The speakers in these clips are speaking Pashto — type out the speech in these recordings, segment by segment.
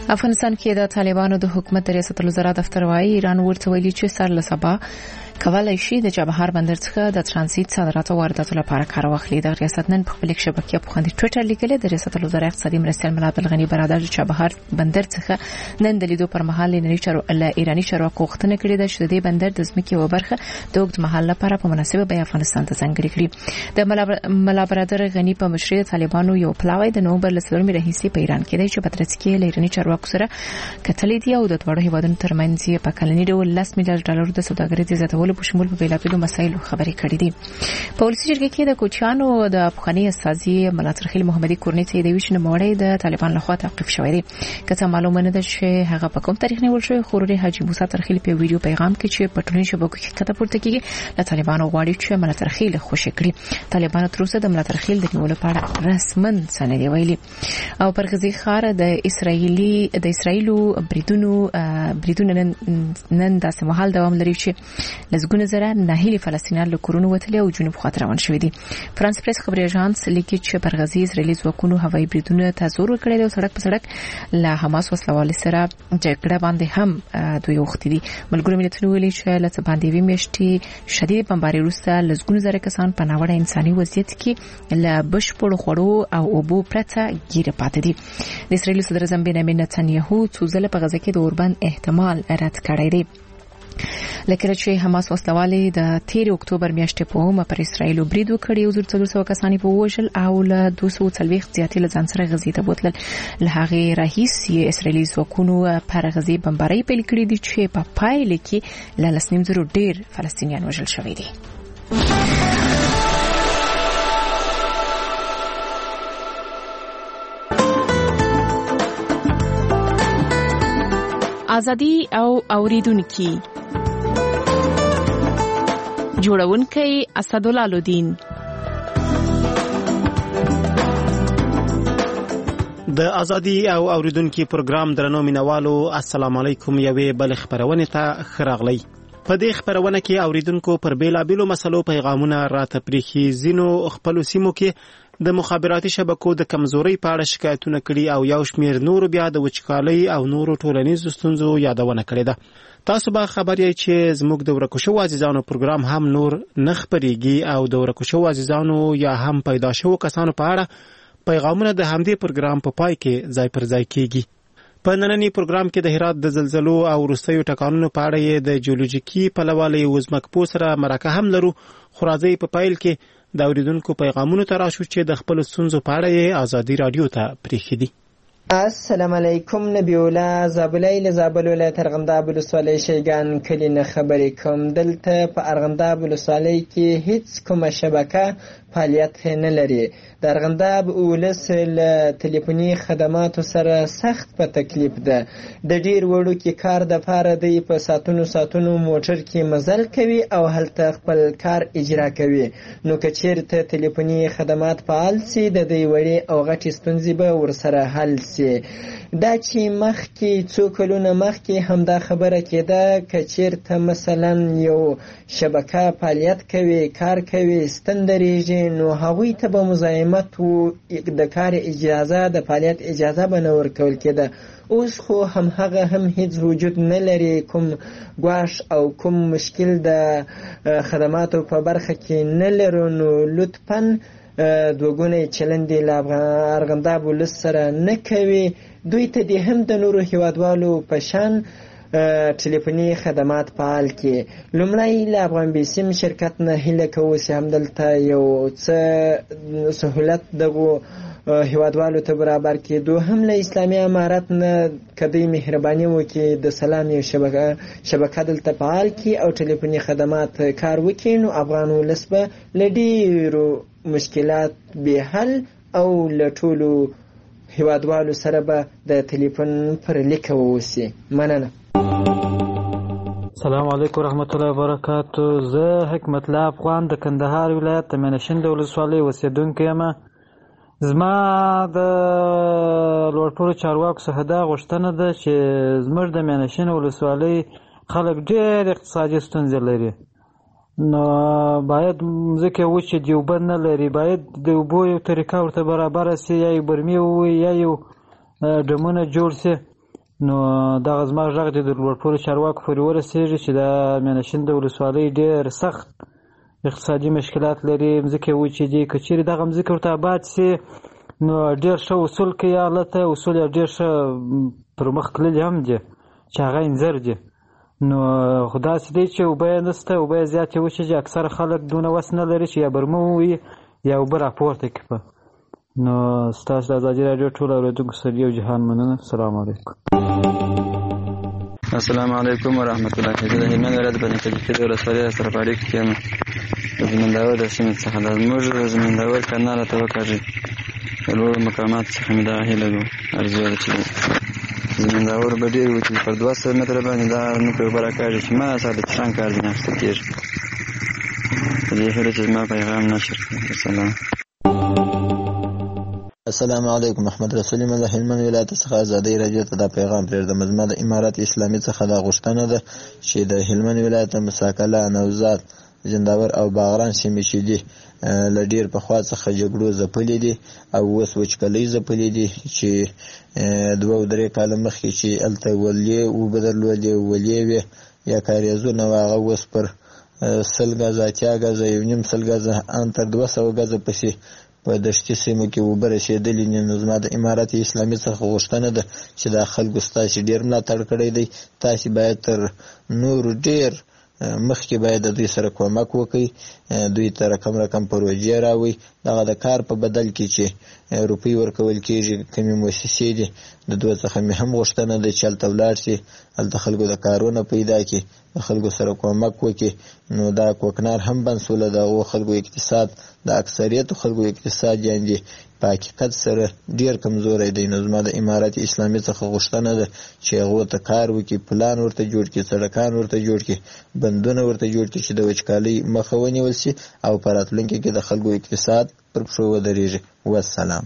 افغانستان کې د طالبانو د حکومت د ریاست الوزرا دفتر وايي ایران ورته ویلي چې سر له سبا کولای شي د چابهار بندر څخه د ترانزیت صادراتو او وارداتو لپاره کار واخلي. د ریاست نن په خپل شبکې په خوندي ټوئیټر لیکلي د ریاست الوزرا اقتصادي مرستیال ملا عبدالغنی برادر د چابهار بندر څخه نن د لیدو پر مهال ایرانی چارواکو غوښتنه کړې ده چې د دې بندر د ځمکې او برخه د اوږد مهال لپاره په مناسبه بیه افغانستان ته ځانګړي کړي. د ملا برادر غنی په مشرۍ طالبانو یو پلاوی د نومبر ل 4 راهیسې په ایران کې دی چې په ترڅ کې ایرانی چارواکو سره کتلې دي او د دوه هیوادونو ترمنځ په کلنی ډول 10 میلیارډ ډالر د سوداګرۍ د زیاتولو په شمول په بیلابیلو مسایلو خبرې کړې دي. په ولسی جرګه کې د کوچیانو د افغاني استاذي ملاترخیل محمدي کورنۍ ته د ویشن موړې د طالبان لخوا توقيف شوې دي. کته معلومه نه ده چې هغه په کوم تاریخ نیول شوی. خوري حاجی موسی ترخیل په ویډیو پیغام کې چې په ټولنیزو شبکو کې کته پورته کیږي د طالبانو غواړي چې ملاترخیل خوشی کړي. طالبان تر اوسه د ملاترخیل د نیولو لپاره رسمن سند ویلي. او پر غزي خار د اسرایلو بریدونو نن داسې مهال دوام لري چې لزګونه زره ناهیلي فلسطینیان له کورونو وتلي او جنوب خاطر روان شوي دي. فرانس پریس خبري اژانس لیکي چې پر غزي اسرایلي ځواکونو هوایي بریدونه تزور کړي او سړک په سړک له حماس وسلوال سره جګړه باندې هم دوی وختي دي. ملګرو ملتونو ویلي چې لته باندې ویمشتي شدید بمباري وروسته لزګونه زره کسان په ناوړه انساني وضعیت کې له بشپړ خوړو او اوبو پرته ګیره پاتې دي. د اسرایل صدر اعظم بنیامین نتنیاهو څو ځله په غزه کې د اوربند احتمال رد کړی دی. لکه چې حماس وسلوالې د 13 اکتوبر میاشتې په اومه پر اسرایل برید وکړي او 400 کسان په وژل او له 240 زیاتې له ځان سره غزې ته بوتلل. له هغه راهیسې اسرایلي ځواکونو پر غزې بمبارۍ پیل کړې دي چې په پایله کې له 2.5 ډیر فلسطینیان وژل شوي دي. ازادي او اوریدونکو جوړونکی اسدالله لودین. د ازادي او اوریدونکو پروګرام درنو مینوالو السلام علیکم. یوې بل خبرونه ته خراغلی. په دې خبرونه کې اوریدونکو پر بیلابیلو مسلو پیغامونه راته پریخي. زینو خپل سیمو کې د مخابراتي شبکو د کمزوري په اړه شکایتونه کړي او یو شمیر نور بیا د وچکالۍ او نورو ټولنیزو ستونزو یادونه کړې ده. تاسو به خبر یې چې زموږ د ورکوشو عزیزانو پروګرام هم نور نخبريږي او د ورکوشو عزیزانو یا هم پیدا شو کسانو په اړه پیغامونه د همدې پروګرام په پای کې ځای پر ځای کیږي. په نننی پروګرام کې د هرات د زلزلو او وروستیو ټکانونو په اړه د جیولوژیکي پلوالۍ وزمکپو سره مرکه هم لرو. خو راځي په پایل کې د اوریدونکو پیغامونو ته راشو چې د خپل ستونزو په اړه ازادي رادیو ته پریښي دي. السلام علیکم. نبی الله زابلای له زابل ولایت ارغنداب ولسوالۍ شیګان کلی نه خبرې کوم. دلته په ارغنداب ولسوالۍ کې هیڅ کومه شبکه فعالیت نه لري. د ارغنداب ولس له ټلیفوني خدماتو سره سخت په تکلیف ده. د ډیر وړو کې کار د پاره دی په ساتونو موټر کې مزل کوي او هلته خپل کار اجرا کوي. نو که چیرته ټلیفوني خدمات فعال سي د دې وړي او غټي ستونزې به ورسره حل سي. دا چې مخکې څو کلونه مخکې همدا خبره کېده که چیرته مثلا یو شبکه فعالیت کوي کار کوي ستندریږي نو هغوی ته به مزاحمت و د کار اجازه د فعالیت اجازه به نه ورکول کېده. اوس خو هغه هم هیڅ وجود نه لري. کوم ګواښ او کوم مشکل د خدماتو په برخه کې نه لرو. نو لطفاً دوګونی چلندې له ارغنداب ولس سره نه کوي. دوی ته دې هم د نورو هیوادوالو په شان ټلیفوني خدمات فعال کړي. لومړی له افغان بیسیم شرکت نه هیله کوو چې همدلته یو څه سهولت دغو هیوادوالو ته برابر کړي. دوهم له اسلامي امارت نه که دوی مهرباني وکړي د سلام یو شبکه دلته فعال کړي او ټلیفوني خدمات کار وکړي نو افغان ولس به له ډېرو مشکلات به حل او له ټولو هیوادوالو سره به د ټلیفون پر لیکه ووسي. مننه. السلام علیکم ورحمت الله وبرکاتو. زه حکمت الله افغان د کندهار ولایت د مینشند ولسوالۍ اوسیدونکی یم. زما د لوړپوړو چارواکو څخه دا غوښتنه ده چې زموږ د مینشند ولسوالۍ خلک ډېر اقتصادي ستونزې لري. نو باید ځکه وچې د اوبه نه لري باید د اوبو یو طریقه ورته برابره سي یا یو برمې ووي یا یو ډمونه جوړ سي نو دغه زما غږ د لوړپوړو چارواکو پورې ورسېږي چې د مینشین د ولسوالۍ ډېر سخت اقتصادي مشکلات لري، مځکې وچې دي. که چېرې دغه مځکې ورته آباد سي نو ډېر ښه اصول کوي هلته، اصول یې ډېر ښه پر مخ تللي هم دي چې هغه انځر دي. نو خو داسې دی چې اوبه یې نشته، اوبه یې زیاتې وچې دي. اکثره خلک دونه وس نه لري چې یا برمه ووهي یا اوبه راپورته کړي. نو ستاسو د ازادي راډیو ټولو اورېدونکو سره یو جهان مننه. السلام علیکم. السلام علیکم ورحمت الله. زه د هلمند ولایت بني کلیکي د ولسوالۍ سره په اړیکه کې یم. د زمینداور د سیمې څخه د زموږ زمینداور کانال ته وکاږي. د لوړو مقاماتو څخه مې دا هیله ده ارزو ده چې زمینداور به ډېر وي چې پر 200 متره باندې دا نوکې اوبه راکاږي چې ما سره د چشان کار ځینې اخیستل کېږي. په دې هیله چې زما پیغام نشر کړي. السلام. السلام علیکم. محمد رسول من له هلمند ولایت څخه ازادي راډیو ته دا پیغام پرېږدم. زما د امارات اسلامي څخه دا غوښتنه ده چې د هلمند ولایت مساکله، نوزاد، زنداور او باغران سیمې چې دي له ډېر پخوا څخه جګړو ځپلې دي او اوس وچکالۍ ځپلې دي، چې 2-3 کاله مخکې چې هلته ولې اوبه درلودې، ولې وې یا کاریزونه وه، هغه اوس پر 100 ګزه، 80 ګزه، 1.5 ګزه، ان تر 200 ګزه پسې په دشتي سیمو کې اوبه رسېدلې دي. نو زما د امارات اسلامي څخه غوښتنه ده چې دا خلکو ستاسې ډېر ملاتړ کړی دی، تاسې باید تر نورو ډېر مخکې باید د دوی سره کومک وکړئ، دوی ته رقم پروژې راوړئ. دغه د کار په بدل کې چې روپۍ ورکول کېږي کومې مؤسسې دي، د دوی څخه مې هم غوښتنه ده چې هلته ولاړ شي، هلته خلکو د کارونه پیدا کړي، د خلکو سره کومک وکړي. نو دا کوکنار هم بنسوله د هغو خلکو اقتصاد، د اکثریتو خلکو اقتصاد یعنې په حقیقت سره ډېر کمزوری دی. نو زما د امارات اسلامي څخه غوښتنه ده چې هغو ته کار وکړي، پلان ورته جوړ کړي، سړکان ورته جوړ کړي، بندونه ورته جوړ کړي چې د وچکالۍ مخه ونیول شي او په راتلونکي کې د خلکو اقتصاد پر پښو ودرېږي. والسلام.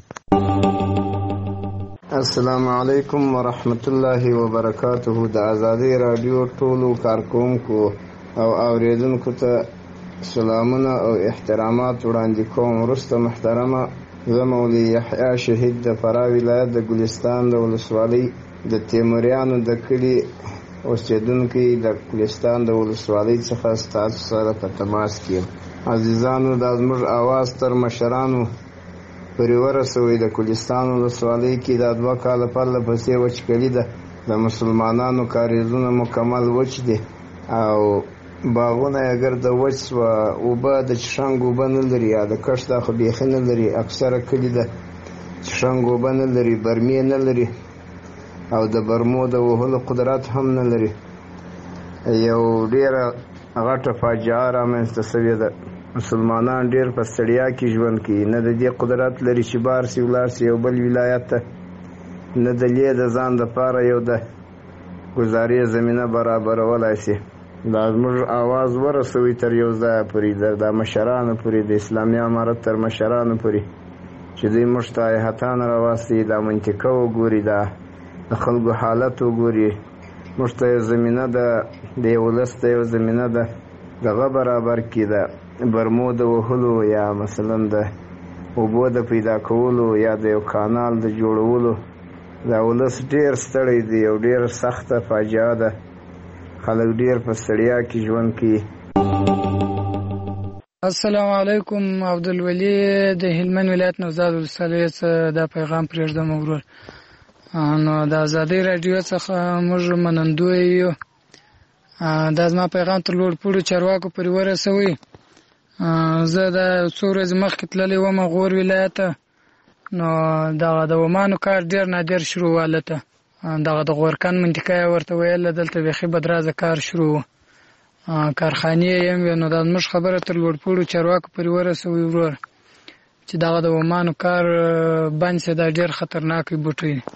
السلام علیکم ورحمت الله وبرکاته. د ازادي راډیو ټولو کارکونکو او اوریدونکو ته سلامونه او احترامات وړاندې کوم. وروسته محترمه، زه مولوي یحیی شهید د فراه ولایت د ګلستان د ولسوالۍ د تیموریانو د کلي اوسېدونکی د ګلستان د ولسوالۍ څخه ستاسو سره په تماس کې یم. عزیزانو، دا زموږ اواز تر مشرانو پورې ورسوئ. د ګلستان ولسوالۍ کې دا 2 کاله پرله پسې وچکلي ده. د مسلمانانو کاریزونه مکمل وچ دي او باغونه یې ګرده وچ سوه. اوبه د چشنګ اوبه نه لري، یا د کښت دا خو بیخي نه لري. اکثره کلي د چشنګ اوبه نه لري، برمې نه لري او د برمو د وهلو قدرت هم نه لري. یو ډېره غټه فاجعه رامنځته سوې ده. مسلمانان ډېر په ستړیا کې ژوند کوي، نه د دې قدرت لري چې بار سي ولاړ سي یو بل ولایت ته، نه د لې د ځان دپاره یو د ګزارې زمینه برابرولای سي. دا زموږ آواز ورسوي تر یو ځایه پورې، د مشرانو پورې، د اسلامي امارت تر مشرانو پورې، چې دوی موږ ته هیحتان راوستي، دا منطقه وګوري، دا د خلکو حالت وګوري. موږ ته یو زمینه ده، د یو ولس ته یو زمینه ده دغه برابر کړي، د برمو د وهلو یا مثلا د اوبو د پیدا کولو یا د یو کانال د جوړولو. دا ولس ډېر ستړی دی او ډېر سخته فاجعه ده. خلک ډېر په ستړیا کې ژوند کوي. السلام علیکم. عبدالولي د هلمند ولایت نوزاد ولسوالۍ څخه دا پیغام پرېږدم ورور. نو د ازادۍ راډیو څخه موږ منندوی یو. دا زما پیغام تر لوړپوړو چارواکو پورې ورسوئ. زه د څو ورځې مخکې تللی وم غور ولایت ته. نو دغه د ومانو کار ډېر نادر شروع و هلته. دغه د غورکن منطقه یې ورته ویله، دلته بیخي بدرازه کار شروع و، کارخانې یې هم وې. نو دا زموږ خبره تر لوړپوړو چارواکو پورې ورسوئ ورور چې دغه د ومانو کار بند سي. دا ډېر خطرناک بوټی دی.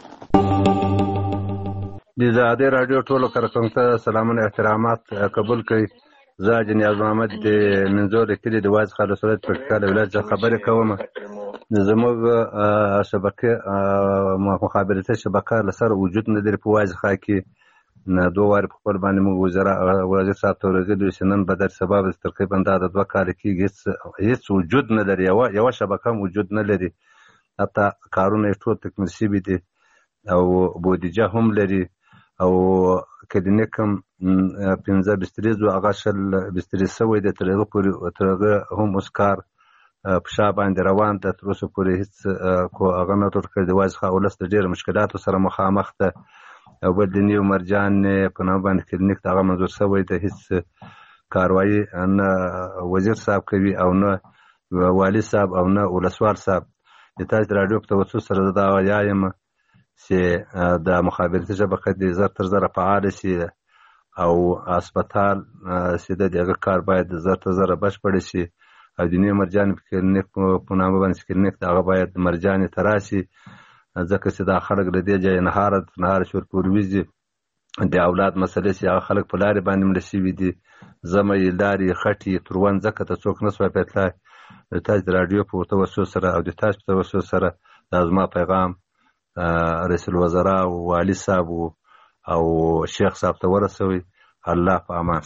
د ازادۍ راډیو ټولو کارکونکو ته سلامونه احترامات قبول کړئ. زه حاجي نیاز محمد د منځور د کلي د واز څخه د صورت پکتیکا د ولایت څخه خبرې کوم. زموږ شبکې مخابراتي شبکه له سره وجود نه لري په واز څخه کې. 2 وارې په خپل باندې موږ وزیر صاحب ته ورغلي چې نن به در سبا به تقریبا دا د 2 کاله کېږي هېڅ وجود نه لري، یوه شبکه هم وجود نه لري. حتی کارونه یې ټول تکمیل شوي دي او بودیجه هم لري او کلینیک هم 15 بستریز و هغه 20 بسترې شوی دی. تر هغه هم اوس کار په شا باندې روان ده. تر اوسه پورې هېڅ هغه نه ټول کړی دی. وایي ولس د ډېرو مشکلاتو سره مخامخ ده. او بل د نیو مرجان په نامه باندې کلینیک د هغه منظور شوی دی. هېڅ کاروایي نه وزیر صاحب کوي او نه والي صاحب او نه ولسوال صاحب. د تاسو راډیو په توسط سره زه دا وایم چې د مخابراتي شبکه دې زر تر زره فعاله شي او هسپتال چې د هغه کار باید زر تر زره بشپړ شي. او د نیو مرجان کلینیک په نامه باندې کلینیک د هغه باید مرجانې ته راشي، ځکه چې دا خلک له دې ځایه نهار شور پورې وځي. د اولاد مسلې چې هغه خلک په لارې باندې مړه شوي دي، زمه یې لارې خټې تروند، ځکه ته څوک نه سوای پېتلی. د تاسو د راډیو په توسط سره او د تاسو په توسط سره دا زما پیغام رئیس الوزرا او والي صاحب او شیخ صاحب ته ورسوي. الله په امان.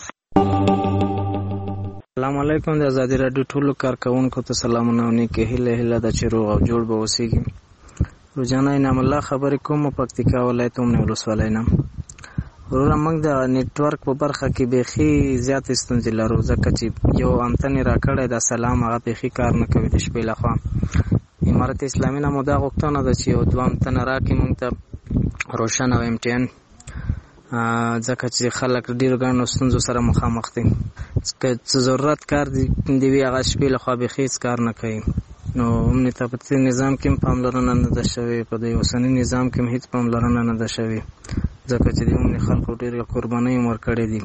السلام علیکم. د ازادي راډیو ټولو کارکونکو ته سلامونه او نیکې هیله ده چې روغ او جوړ به اوسېږي. روزانه انعام الله خبرې کوم پکتیکا ولایت اومنه ولسوالۍ نه. وروره موږ د نیټورک په برخه کې بیخي زیاتې ستونزې لرو، ځکه چې یو انتن راکړی د سلام هغه بیخي کار نه کوي د شپې لخوا. امارت اسلامي نه مو دا غوښتنه ده چې یو دوه انتن راکړي موږ ته، روشن او MTN، ځکه چې خلک ډېرو ګڼو ستونزو سره مخامخ دي. که څه ضرورت کار دی وي هغه شپې لخوا بیخي هېڅ کار نه کوي. نو امنیت په نظام کې هم پاملرنه نه ده شوې، په دې اوسني نظام کې هم هېڅ پاملرنه نه ده شوې، ځکه چې د عمومي خلکو ډېرې قربانۍ هم ورکړې دي.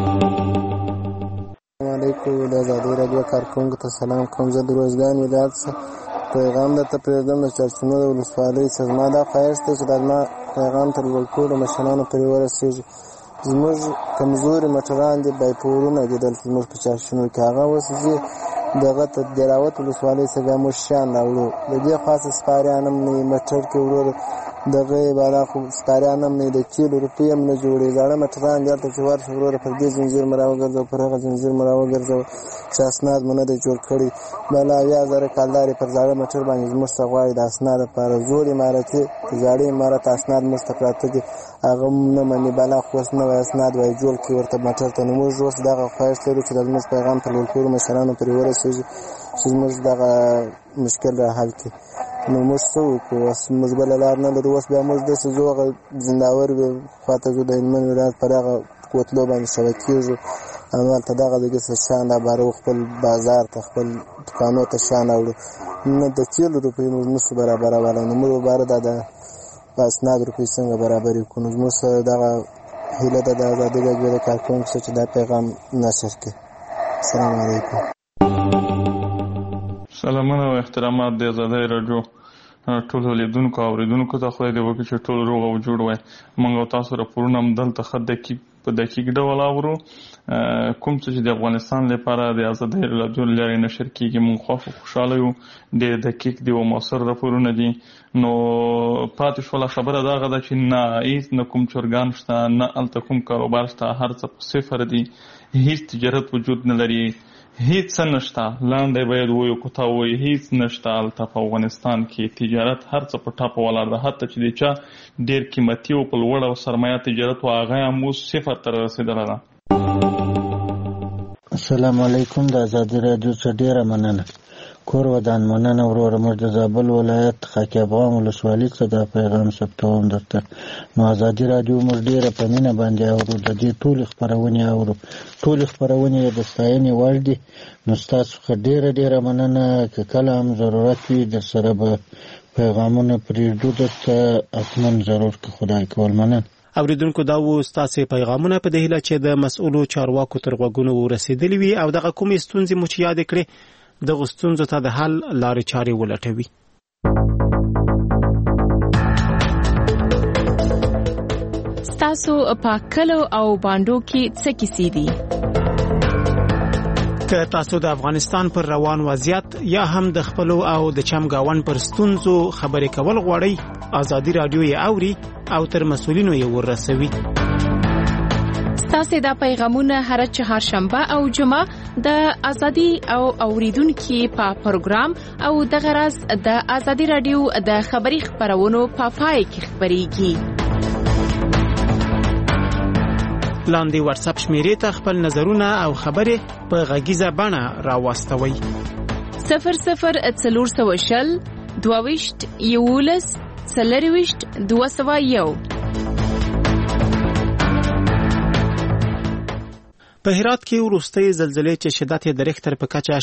السلام علیکم. د ازادي راډیو کارکونکو ته سلام کوم. زه د روزګان ولایت څخه پیغام درته پرېږدم د چارچونو د ولسوالۍ څخه. زما دا خواهش دی چې دا زما پیغام تر ټولو مشرانو پورې ورسېږي. زموږ کمزوري موټران دي، بایپورونه دي دلته زموږ په چارچونو کې. هغه اوس ځي دغه ته دراوت ولسوالۍ څخه بیا موږ شیان راوړو. د دې خاصه سپاریان هم نه وي موټر کې ورور دغه بالا خو سپاریان هم نه وي، د کیلو روپۍ هم نه جوړي. زاړه موټران دي هلته چې ورشو وروره پر دې زنځیر مو راوګرځوه، پر هغه زنځیر مو راوګرځوه چې اسناد مو نه دی جوړ کړی. بله 80,000 کالدارې پر زاړه موټر باندې زموږ څخه غواړي د اسناد لپاره. زوړ امارتي زاړه امارت اسناد موږ ته پراته دي، هغه نه مني. بلا خو اوس نوی اسناد وایي جوړ کړي ورته موټر ته. نو موږ اوس دغه خواهش لرو چې د زموږ پیغام پر ټولو مشرانو پورې ورسېږي چې زموږ دغه مشکل را حل کړي. نو موږ څه وکړو؟ اوس موږ بله لار نه لرو. اوس بیا موږ داسې ځو هغه زنداور خواته ځو، د هلمند ولایت پر هغه کوتلو باندې شوه کېږو. همالته دغه دګې څه شیان رابارو، خپل بازار ته خپل دوکانو ته شیان راوړو. نه د کیلو روپۍ موږ نشو برابرولی. نو موږ وباره دا د اسناد روپۍ څنګه برابرې کړو؟ نو زموږ سره دغه هیله ده د ازادي راډیو د کارکوونکو سره چې دا پیغام نشر کړي. السلام علیکم. سلامونه او احترامات د ازادي راډیو ټولو لیدونکو او اوریدونکو ته. خدای دې وکړي چې ټول روغ او جوړ وای. موږ او تاسو راپورونه هم دلته ښه په دقیق ډول اورو. کوم څه چې د افغانستان لپاره د ازادي راډیو له لارې نشر کېږي موږ خوشحاله یو. ډېر دقیق دي او مؤثر راپورونه دي. نو پاتې شوله خبره دغه ده چې نه هېڅ نه کوم چرګان شته، نه هلته کوم کاروبار شته، هر څه په صفر دي. هېڅ تجارت وجود نه لري، هیڅ څه نشته. لاندې باید وایو که تا وایي هیڅ نشته هلته په افغانستان کې. تجارت هر څه په ټاپه ولاړ ده. حتی چې د چا ډېر قیمتي او په لوړه سرمایه تجارت و هغه هم اوس صفر ته رسېدلی ده. السلام علیکم. د ازادي راډیو څخه ډېره مننه. کور ودان مننه وروره. موږ د زابل ولایت خاک افغان ولسوالۍ څخه دا پیغام ثبتوم درته. نو ازادي راډیو موږ ډېره په مینه باندې اورو. د دې ټولې خپرونې اورو. ټولې خپرونې د ستاینې وړ دي. نو ستاسو څخه ډېره مننه. که کله هم ضرورت وي در سره به پیغامونه پرېږدو درته، حتما ضرور که خدای کول. مننه. اوریدونکو دا و ستاسو پیغامونه په دې هیله چې د مسؤلو چارواکو تر غوږونو ورسېدلي وي او دغه کومې ستونزې مو چې یادې کړې دغه ستونزو ته د حل لارې چارې ولټوي. ستاسو په کلو او باندو کې څه کیسې دي؟ که تاسو د افغانستان پر روان وضعیت یا هم د خپلو او د چمګاون پر ستونزو خبرې کول غواړئ، ازادي راډیو یې اوري او تر مسؤلینو یې ورسوي. تاسو دا پیغامونه هر چهارشنبه او جمعه د ازادي او اوریدونکو په پروګرام او د غرض د ازادي راډیو د خبري خبرونو په پای کې خبريږي. لاندې واتس اپ شمیرې ته خپل نظرونه او خبرې په غږیزه بڼه راواستوئ. 00 22 11 22 201. په هرات کې وروستۍ زلزلې چې شدت یې د ریختر په کچه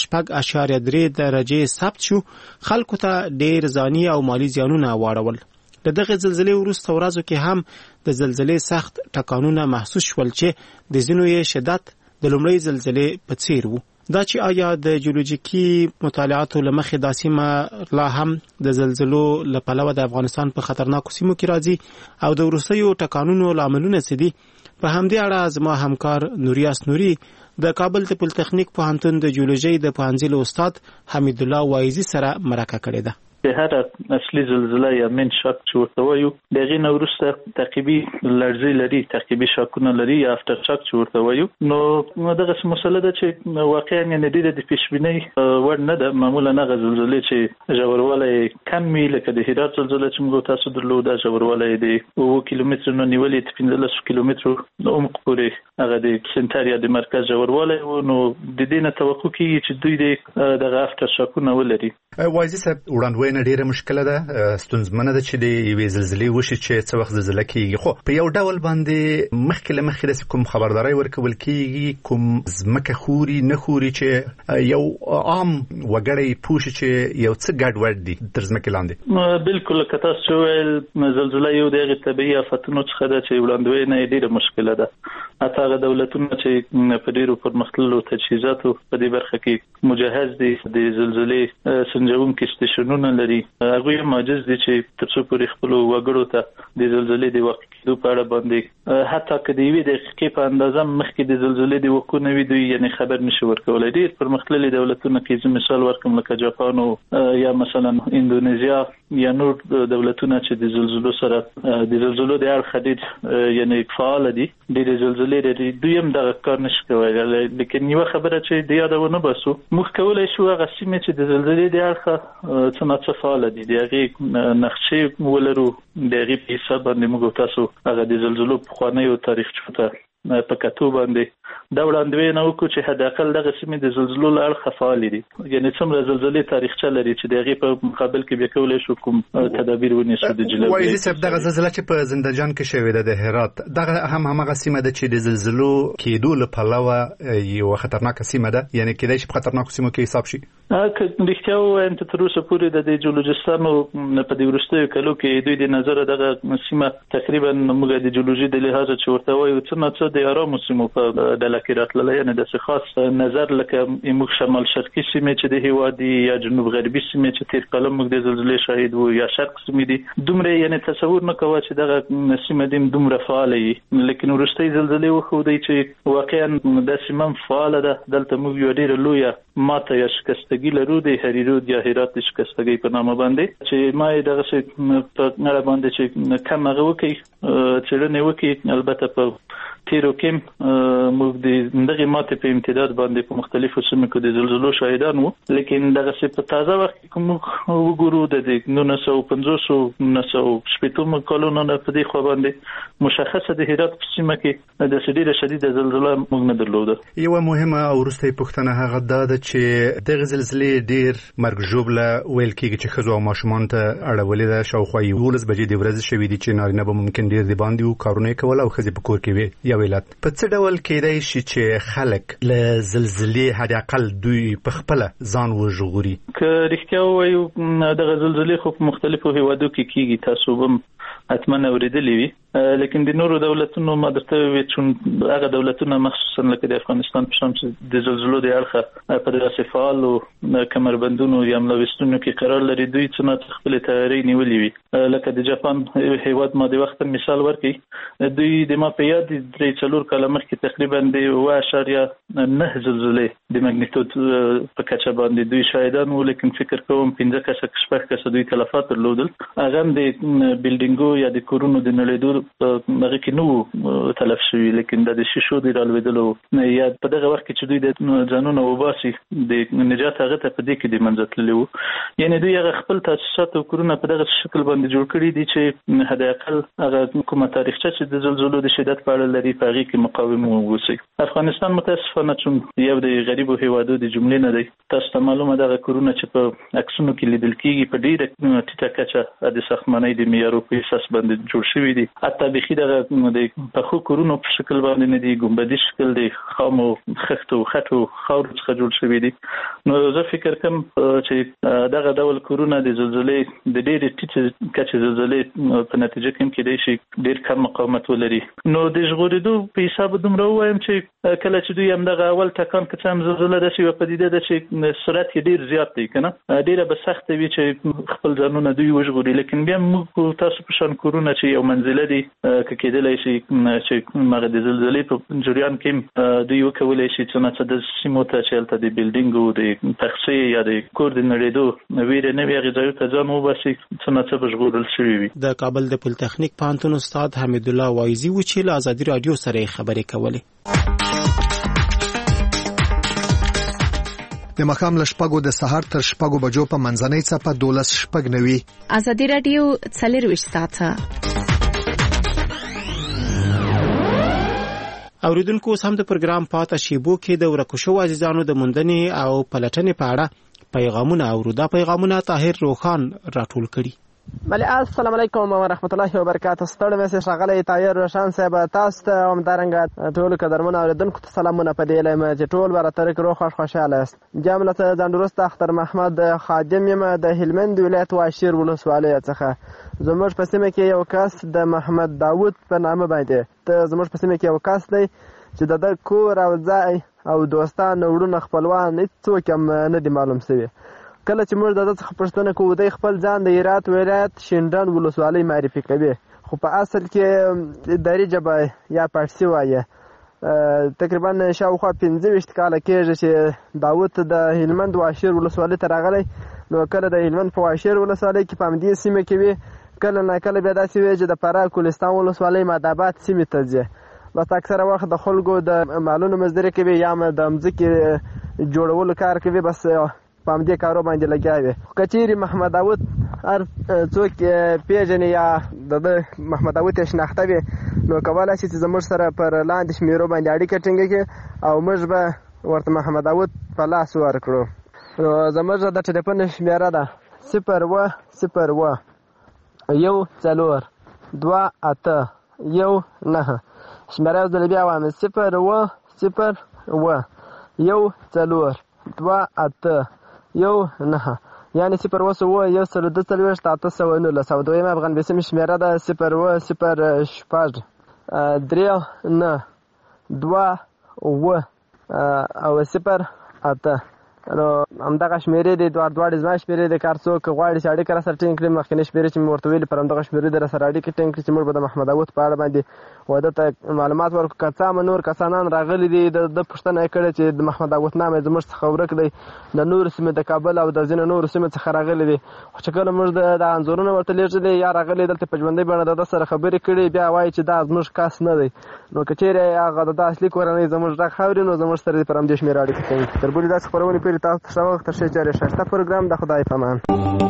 6.3 درجې ثبت شو، خلکو ته ډېر ځاني او مالی زیانونه واړول. دغه زلزلې وروسته ورځو کې هم د زلزلې سخت ټکانونه محسوس شول چې د ځینو یې شدت د لومړۍ زلزلې په څیر وو. دا چې آیا د جیولوژیکي مطالعاتو لمخې دا سیمه لا هم د زلزلو له پلوه د افغانستان په خطرناکو سیمو کې راځي او د وروستیو ټکانونو لاملونه څه دي، په همدې اړه زما همکار نوریاس نوري د کابل د پولیټیکنیک پوهنتون د جیولوژي د پوهنځي استاد حمید الله وایزي سره مرکه کړې ده. د هر اصلي زلزله یا من شاک چې ورته وایو دغه نه وروسته تعقیبي لړزې لري، تعقیبي شاکونه لري یا افټر شاک چې ورته وایو. نو دغه مسله ده چې واقعا نه د پیشبینۍ وړ نه ده. معمولا هغه زلزلې چې ژوروالی کم وي لکه د هرات زلزله چې موږ تاسو درلوده، ژوروالی د 2 کیلومتر نه نیولې 15 کیلومتر عمق پورې هغه د سنټر یا د مرکز ژوروالی و. نو د دې نه توقع کیږي چې دوی دغه افټر شاکونه ولري. وایزي صاحب وړاندوینه ډیره مشکله ده، ستونزمنه ده چې د یوې زلزلې وشي چې څه وخت زلزله کیږي، خو په یو ډول باندې مخکې له مخکې د کوم خبرداري ورکول کیږي، کوم ځمکه خوري نه خوري چې یو عام وګړی پوښي چې یو څه ګډوډ دي تر ځمکې لاندې. بالکل کته سوال زلزله یو دغه طبيعي آفتونو څخه ده چې وړاندوینه ډیره مشکله ده. حتی هغه دولتونه چې په ډیرو پرمختللو تجهیزاتو په دې برخه کې مجهز دي د زلزلې سنجونکي سټیشنونه لري، هغه یې معجز دي چې تر څو پورې خپل وګړو ته د زلزلې د وخت کېدو په اړه باندې حتی کدی وی د دقیقې په اندازه مخکې د زلزلې د وقوع نه وي دوی یعنی خبر نشي ورکولای. ډیر پرمختللي دولتونه کې مثال ورکوم لکه جاپان او یا مثلا اندونیزیا یا نور دولتونه چې د زلزلو سره د زلزلو د اړخ ډیر یعنی فعال دي، د زلزلې لري، دوی هم دغه کار نشي کولای. لیکن یو خبره چې د یادونه باسو موږ کولای شو هغه سیمه چې د زلزلې د اړخ څه فعال دي دغه نقشې ولرو، دغه په حساب باندې موږ تاسو هغه د زلزلو په خوانیو تاریخ چوته په کتو باندې دا وړاندوینه وکړو چې حد اقل دغه سیمې د زلزلو له اړخه فعال دي، یعنی څومره زلزلې تاریخچه لري چې دغه په مقابل کې به کولای شو کوم تدابیر ونیسو د جلوه. وایي چې دغه زلزلې چې په زندهجان کې شوې ده د هرات دغه همغه سیمه ده چې د زلزلو کېدو له پلوه یو خطرناکه سیمه ده، یعنی کېدای شي په خطرناکو سیمو کې حساب شي. رښتیا وایم ته تر اوسه پورې د جیولوژیستانو په دې وروستیو کلو کې دوی د نظر دغه سیمه تقریبا موږ د جیولوژي د لحاظ چې ورته وایو څه د آرامو سیمو په ډله کې راتللی، یعنی د خاص نظر لکه موږ شمال شرقي سیمې چې د هیواد یا جنوب غربي سیمې چې تیر کال موږ د زلزلې شاهد وو یا شرق سیمې دي، دومره یعنی تصور نه کوو چې دغه سیمه دې دومره فعال وي. لیکن وروستۍ زلزلې وښودي چې واقعا د سیمه فعال ده. دلته موږ یو ډېر لوی ماته یا شکستګي لرو د هریرود یا هرات شکستګي په نامه باندې چې ما دغه څه په نړۍ باندې چې کم هغه وکي چې وکي البته په تیرو کې موږ د دغه ماته په امتداد باندې په مختلفو سیمو کې د زلزلو شاهدان وو. لیکن دغه څه په تازه وخت کې کوم وګورو د 1950 کلونو نه په دې خو باندې مشخصه د هرات په سیمه کې د شدیده زلزلې موږ نه درلوده. یو مهمه او وروستۍ پوښتنه هغه ده چې دغه زلزلې ډیر مرګ ژوبله ویل کېږي چې ښځو او ماشومان ته اړولې ده. شاوخوا 11 بجې د ورځې شوې دي چې نارینه به ممکن ډیر د باندې و کارونه کول او ښځې په کور کې وي. یا ویلات په څه ډول کېدای شي چې خلک له زلزلې حد اقل دوی په خپل ځان وژغوري؟ که رښتیا وایو دغه زلزلې خو په مختلفو هیوادو کې کېږي، تاسو هم حتما اوریدلې وي، لیکن د نورو دولتونو مدرته وي چې هغه دولتونه مخصوصا لکه د افغانستان په شان چې د زلزلو د اړخه په داسې فعال او کمربندونو یا ملوثونو کې قرار لري، دوی څنګه خپل تیاری نیولې وي. لکه د جاپان هیواد ما د وخت مثال ورکړي، دوی د ما په یاد 3-4 کال مخکې تقریبا د 1.9 زلزلې د ماګنیټود په کچه باندې دوی شاهدان وو، لیکن فکر کوم 15 کسه دوی تلفات درلودل. هغه د بلډینګو یا د کورونو د نړیدو هغه کې نو تلف شوي، لیکن د شیشو د رالوېدلو یا په دغه وخت کې چې دوی د ځانونه وباسي د نجات هغه ته په دې کې د منځ تللي وو. یعنې دوی هغه خپل تاسیسات او کورونه په دغه شکل باندې جوړ کړي دي چې حد اقل هغه کومه تاریخچه چې د زلزلو د شدت په اړه لري په هغې کې مقاوم واوسي. افغانستان متاسفانه چون یو د غریبو هیوادو د جملې نه دی، تاسو ته معلومه دغه کورونه چې په عکسونو کې لیدل کېږي په ډېره ټیټه کچه د ساختمانۍ د معیارو په اساس باندې جوړ شوي دي. حتی بیخي دغه د پخو کورونو په شکل باندې نه دي، ګنبدي شکل دی، خامو خښتو خټو خاورو څخه جوړ شوي دي. نو زه فکر کوم چې دغه ډول کورونه د زلزلې د ډېرې ټیټې کچې زلزلې په نتیجه کې کېدای شي ډېر کم مقاومت ولري. نو د ژغورېدو په حساب دومره ووایم چې کله چې دوی همدغه اول ټکان که څه هم زلزله داسې یوه پدیده ده چې سرعت یې ډېر زیات دی که نه، ډېره به سخته وي چې خپل ځانونه دوی وژغوري. لیکن بیا موږ تاسو په شان کورونه چې یو منزله دي که کېدلی شي چې هغه د زلزلې په جریان کې دوی وکولی شي څه نه څه د سیمو ته چې هلته د بلډینګو د تخصې یا د کور د نړېدو ویرې نه وي هغې ځایو ته ځان وباسي څه نه څه به ژغورل شوي وي. د کابل د پولتخنیک پوهنتون استاد حمید الله وایزي و چې له ازادي راډیو سره خبرې کولې. د ماښام له 6 د سهار تر 6 بجو په منځنۍ څپه 12:09. ازادي راډیو 24 ساعته. اوریدونکو سم د پروګرام پاتې شیبو کې د ورکو شو عزیزانو د موندنې او پلټنې په اړه پیغامونه او دا پیغامونه طاهر روخان راټول کړي. بله السلام علیکم و رحمت الله و برکاته. ستړی مې ښاغلی طاهر روشان صاحب، تاسو ته همدارنګه ټولو قدرمنو اوریدونکو ته سلامونه په دې لایم چې ټول به راترک روغ خوش خوشحاله یاست. جام له ځان وروسته اختر محمد خادم یم د هلمند ولایت واشیر ولسوالۍ څخه. زموږ په سیمه کې یو کس د محمد داود په نامه باندې ته زموږ په سیمه کې یو کس دی چې د کور او ځای او دوستان وړونه خپلوان هیڅوک هم نه دي معلوم شوي. کله چې موږ د ده څخه پوښتنه کوو دی خپل ځان د هرات ولایت شینډنډ ولسوالۍ معرفي کوي، خو په اصل کې دري ژبه یا پارسي وایي. تقریبا شاوخوا 25 کاله کېږي چې داود د هلمند واشیر ولسوالۍ ته راغلی. نو کله د هلمند په واشیر ولسوالۍ کې په همدې سیمه کې وي، کله ناکله بیا داسې وي چې د فراه کوهستان ولسوالۍ مادآباد سیمې ته ځي. بس اکثره وخت د خلکو د مالونو مزدوري کوي یا د مځکې جوړولو کار کوي، بس په همدې کارو باندې لګیا وي. که چیرې محمد داود هر څوک پیژني یا د محمد داود یې شناخته وي نو کولی شي چې زموږ سره پر لاندې شمېرو باندې اړیکه ټینګه کړي او موږ به ورته محمد داود په لاس ورکړو. نو زموږ د ټلیفون شمېره ده 010 1 4 2 8 1 9. شمېره یو ځل بیا وایم 010 1 4 2 8 1 9، یعنې 010 819 او دویمه افغان شمېره ده 010 3 9 2 او 0 نو همدغه شمېرې دي دواړې زما شمېرې دي. کار څوک غواړي چې اړیکه راسره ټینګ کړي مخکینۍ شمېرې چې مې ورته ویلي پر همدغه شمېرې دې راسره اړیکې ټینګ کړي چې موږ به د محمد داود په اړه باندې واده ته معلومات ورکړو. که څه هم نور کسانان راغلي دي د پوښتنه یې کړې چې د محمد داود نام یې زموږ څخه ورک دی، د نورو سیمې د کابل او د ځینو نورو سیمو څخه راغلي دي. خو چې کله موږ د انځورونه ورته لیږلي یا راغلي دلته په ژوندۍ بڼه د ده سره خبرې کړي بیا وایي چې دا زموږ کس نه دی. نو که چیرې هغه د ده اصلي کورنۍ زموږ غږ اوري نو زموږ سره پر همدې شمېره اړیکه ټینګ کړي. تر بلې داسې خپرونې پورې تاسو ته ښه وخت تر ښایسته پروګرام د خدای په امان.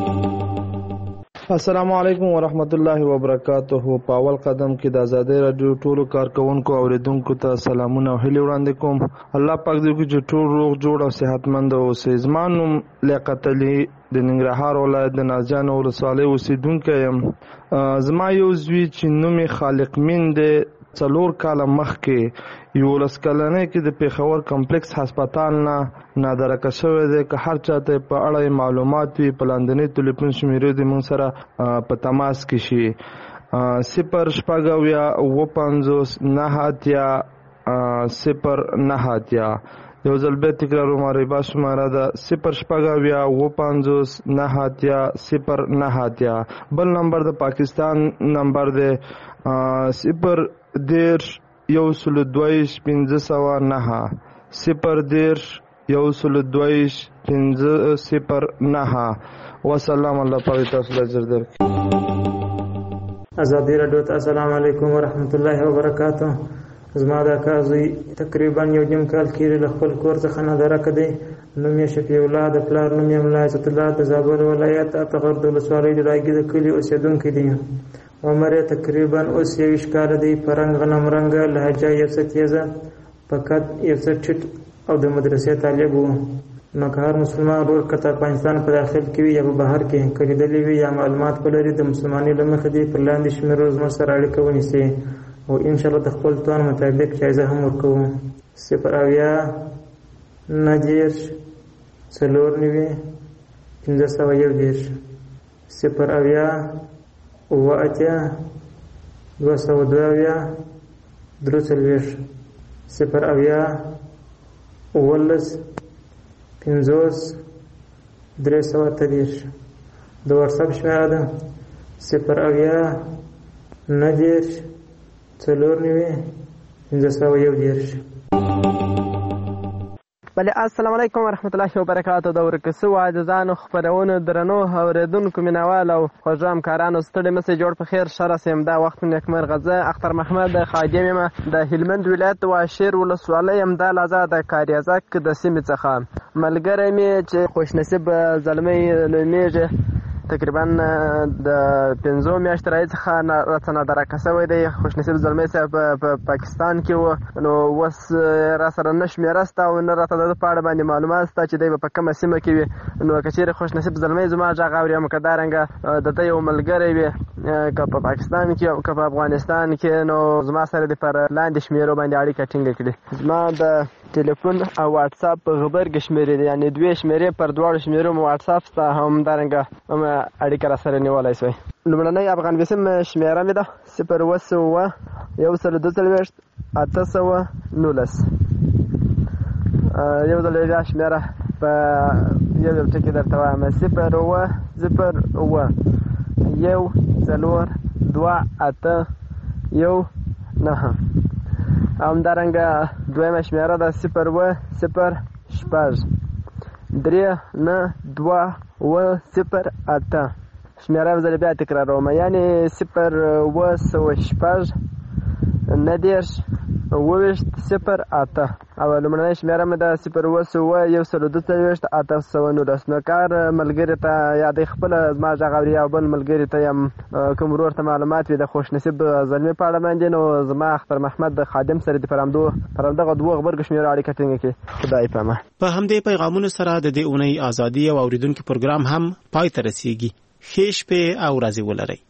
السلام علیکم ورحمت الله وبرکاته. په اول قدم کې د ازادي رادیو ټولو کارکونکو اوریدونکو ته سلامونه او هیلې وړاندې کوم. الله پاک دې وکړي چې ټول روغ جوړ او صحتمند اوسئ. زما نوم لیاقت علي د ننګرهار ولایت د نازیانو ولسوالۍ اوسېدونکی یم. زما یو زوی چې نوم یې خالق مین دی 4 کاله مخکې 11 کلنۍ کې د پېښور کمپلیکس هسپتال نه نادرکه شوی دی. که هر چاته په اړه معلومات وي په لاندنۍ ټلیفون شمېرې دې موږ سره په تماس کې شي 0 یو ځل بیا تکراروم. ربا شماره ده 0 بل نمبر د پاکستان نمبر دی 0 10 122 509 0 10 122 509. وسلام الله پاک تاسو ته اجر درکړي. ازادي رادیو ته السلام علیکم ورحمت الله وبرکاته. زما د کازوی تقریبا یو نیم کال کېږي له خپل کور څخه نه درکه دی. نوم یې شفیع الله، د پلار نوم یې ملا عزت الله، د زابل ولایت اطغر د ولسوالۍ د راګي د کلي اوسېدونکی دی. عمر یې تقریبا اوس 21 کاله دی. په رنګ غنم رنګه، لهجه یو څه تیزه، په قد یو څه ټیټ او د مدرسې طالب و. نو که هر مسلمان ورور که افغانستان په داخل کې وي یا په بهر کې که لیدلی وي یا معلومات ولري د مسلمانۍ له مخې دی پر لاندې شمېرو زموږ سره اړیکه ونیسي او انشاءالله د خپل توان مطابق جایزه هم ورکوو. 080 د واتساپ شمېره ده 080 بله السلام علیکم ورحمت الله وبرکاته. د ورکسو عاجزانو خپرونو درنو اوریدونکو مینوال او خوږو همکارانو ستړي مسئ جوړ په خیر ښه راسیم. دا وخت نیکمرغه. زه اختر محمد خادم یم د هلمند ولایت واشیر ولسوالۍ یم د لازا د کاریازک د سیمې څخه. ملګری مې چې خوشنصیب زلمی نومیږي تقریبا د 5 میاشتې راهیسې څخه راته نادرکه شوی دی. خوشنصیب زلمی صاحب په پاکستان کې و، نو اوس را سره نه شمېره شته او نه راته د ده په اړه باندې معلومات شته چې دی به په کومه سیمه کې وي. نو که چېرې خوشنصیب زلمی زما غږ اوري هم که دارنګه د ده یو ملګری وي که په پاکستان کې او که په افغانستان کې، نو زما سره دې پر لاندې شمېرو باندې اړیکه ټینګه کړي. زما د ټلیفون او واتساپ په غبرګې شمېرې دي، یعنې 2 شمېرې پر دواړو شمېرو مو واتساپ شته، همدارنګه هم اړیکه را سره نیولی شوی. لومړنۍ افغان وسیم شمېره مې ده 020 142 819. یو ځل بیا شمېره په یو یو ټکي درته وایم 020 142 همدارنګه دویمه شمېره ده 010 3928. شمېره یو ځل بیا تکراروم، یعنې 010 90 28 او لومړنۍ شمېره مې ده 010 142 819. نو کار ملګري ته یا د خپله زما غږ اوري او بل ملګري ته یم کوم ورور ته معلومات وي د خوشنصیب زلمي په اړه باندې، نو زما اختر محمد د خادم سره د پر همدغه 2 غبرګو شمېرو اړیکه ټینګه کړي. خدای پامه. په همدې پیغامونو سره د دې اونۍ ازادي او اوریدونکو پروګرام هم پای ته رسیږي. ښې شپې او ورځې ولرئ.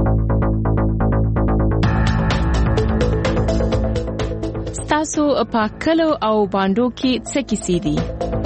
تاسو په کلو او باندو کې څه کیسې دي؟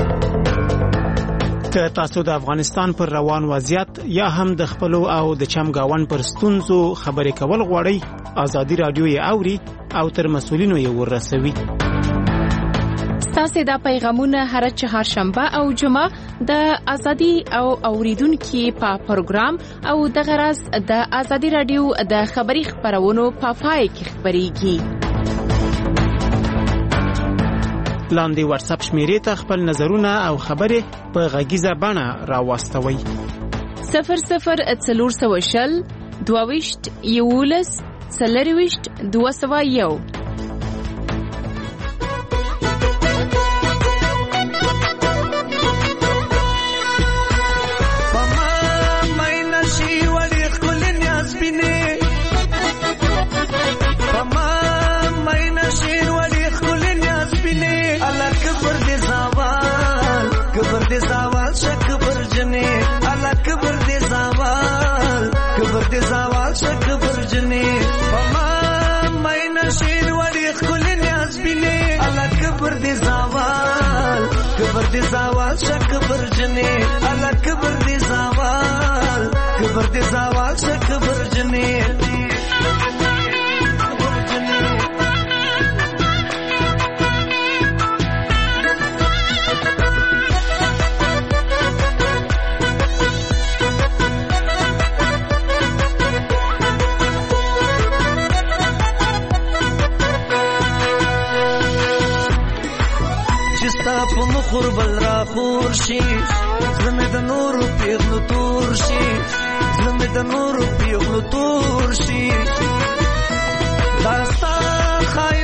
که تاسو د افغانستان پر روان وضعیت یا هم د خپل او د چمګاون پر ستونزو خبرې کول غواړئ، ازادي رادیو یې اوري او تر مسؤلینو یې ورسوي. تاسو دا پیغامونه هر چهارشنبه او جمعه د ازادي او اوریدونکو په پروګرام او د غرض د ازادي رادیو د خبري خبرونو په پای کې خبريږي. لاندې واتساپ شمېرې ته خپل نظرونه او خبرې په غږیزه بڼه راواستوئ. 0040 22 11 40 201. زوال شک برجنی الله کبر دی زوال کبر دی زوال شک برجنی خور بل را خور شي زمه د نور پیغلو تور شي زلمې د نورو پیغلو تور شي داستا خای